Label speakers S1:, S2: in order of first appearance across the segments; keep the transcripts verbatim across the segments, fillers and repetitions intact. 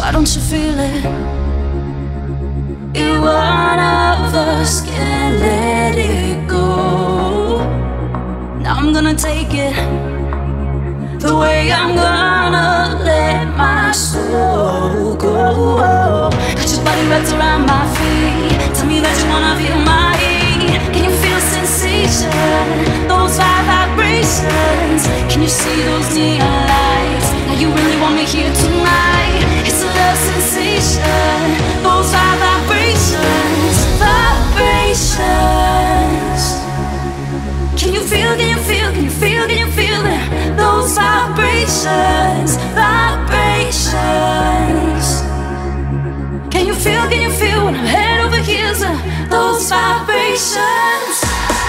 S1: Why don't you feel it? If one of us can't let it go, now I'm gonna take it the way I'm gonna let my soul go. Got your body wrapped around my feet. Tell me that you wanna feel my heat. Can you feel sensation? Those five vibrations. Can you see those neon lights? Now you really want me here tonight. It's a love sensation. Those five vibrations. Vibrations. Can you feel, can you feel, can you feel, can you feel it? Those vibrations, vibrations. Can you feel, can you feel when I'm head over heels? uh, Those vibrations.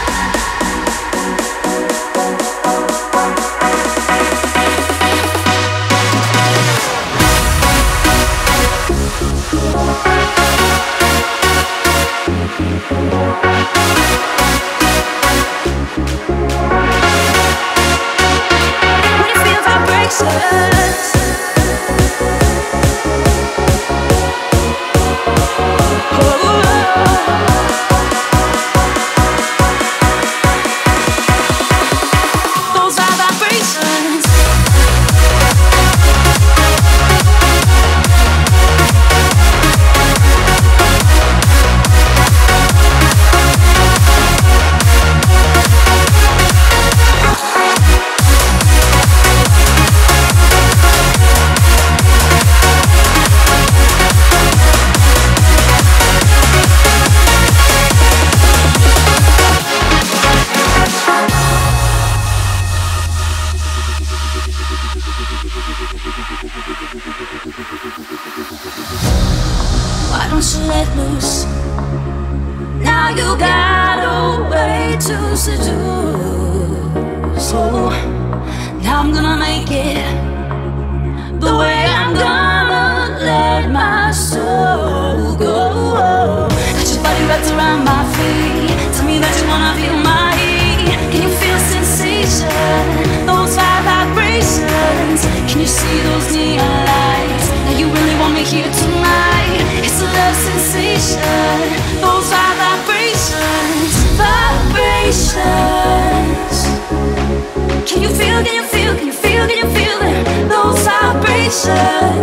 S1: Why don't you let loose? Now you got a way to seduce. Oh, now I'm gonna make it the way I'm gonna let my soul go. Got your body wrapped around my feet. Tell me that you wanna feel my heat. Can you feel sensation? Those five vibrations. Can you see those neon lights? Now you really want me here tonight. It's a love sensation. Those five vibrations, vibrations. Can you feel, can you feel, can you feel, can you feel it? Those vibrations,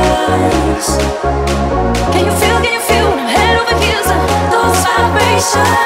S1: vibrations. Can you feel, can you feel when I'm head over heels? uh, Those vibrations.